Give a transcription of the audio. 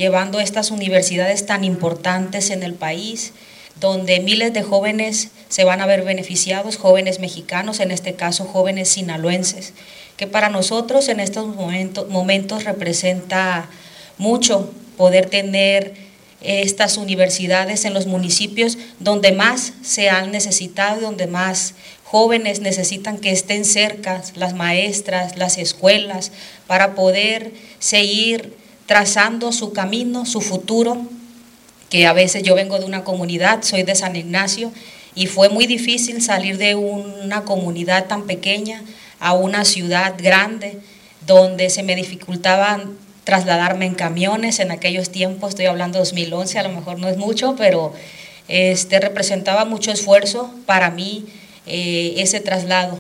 llevando estas universidades tan importantes en el país, donde miles de jóvenes se van a ver beneficiados, jóvenes mexicanos, en este caso jóvenes sinaloenses, que para nosotros en estos momentos representa mucho poder tener estas universidades en los municipios donde más se han necesitado, donde más jóvenes necesitan que estén cerca las maestras, las escuelas, para poder seguir trazando su camino, su futuro, que a veces yo vengo de una comunidad, soy de San Ignacio, y fue muy difícil salir de una comunidad tan pequeña a una ciudad grande, donde se me dificultaba trasladarme en camiones. En aquellos tiempos, estoy hablando de 2011, a lo mejor no es mucho, pero representaba mucho esfuerzo para mí ese traslado.